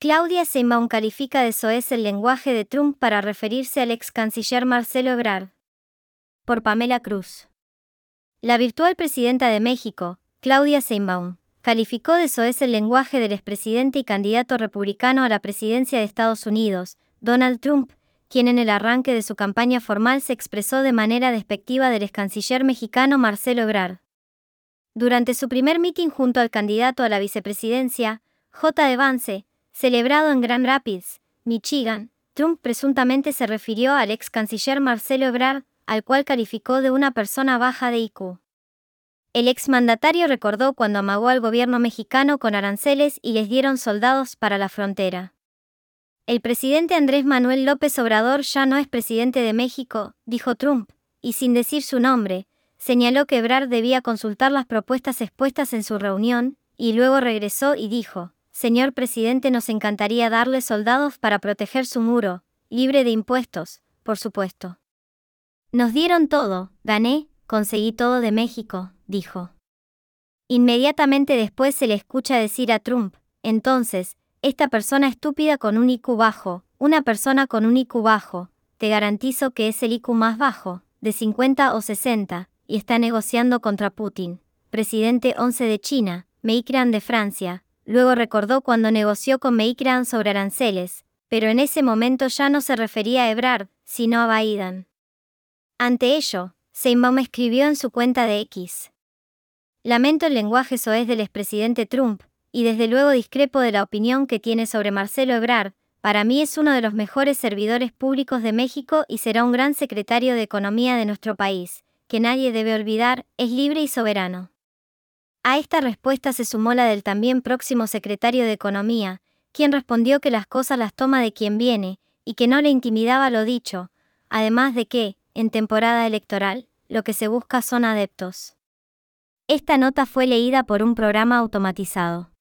Claudia Sheinbaum califica de soez el lenguaje de Trump para referirse al ex canciller Marcelo Ebrard. Por Pamela Cruz. La virtual presidenta de México, Claudia Sheinbaum, calificó de soez el lenguaje del expresidente y candidato republicano a la presidencia de Estados Unidos, Donald Trump, quien en el arranque de su campaña formal se expresó de manera despectiva del ex canciller mexicano Marcelo Ebrard. Durante su primer mitin junto al candidato a la vicepresidencia, J.D. Vance, celebrado en Grand Rapids, Michigan, Trump presuntamente se refirió al ex canciller Marcelo Ebrard, al cual calificó de una persona baja de IQ. El exmandatario recordó cuando amagó al gobierno mexicano con aranceles y les dieron soldados para la frontera. El presidente Andrés Manuel López Obrador ya no es presidente de México, dijo Trump, y sin decir su nombre, señaló que Ebrard debía consultar las propuestas expuestas en su reunión, y luego regresó y dijo: «Señor presidente, nos encantaría darle soldados para proteger su muro, libre de impuestos, por supuesto. Nos dieron todo, gané, conseguí todo de México», dijo. Inmediatamente después se le escucha decir a Trump: «Entonces, esta persona estúpida con un IQ bajo, una persona con un IQ bajo, te garantizo que es el IQ más bajo, de 50 o 60, y está negociando contra Putin, presidente 11 de China, Macron de Francia». Luego recordó cuando negoció con Macron sobre aranceles, pero en ese momento ya no se refería a Ebrard, sino a Biden. Ante ello, Sheinbaum escribió en su cuenta de X: «Lamento el lenguaje soez del expresidente Trump, y desde luego discrepo de la opinión que tiene sobre Marcelo Ebrard. Para mí es uno de los mejores servidores públicos de México y será un gran secretario de Economía de nuestro país, que nadie debe olvidar, es libre y soberano». A esta respuesta se sumó la del también próximo secretario de Economía, quien respondió que las cosas las toma de quien viene, y que no le intimidaba lo dicho, además de que, en temporada electoral, lo que se busca son adeptos. Esta nota fue leída por un programa automatizado.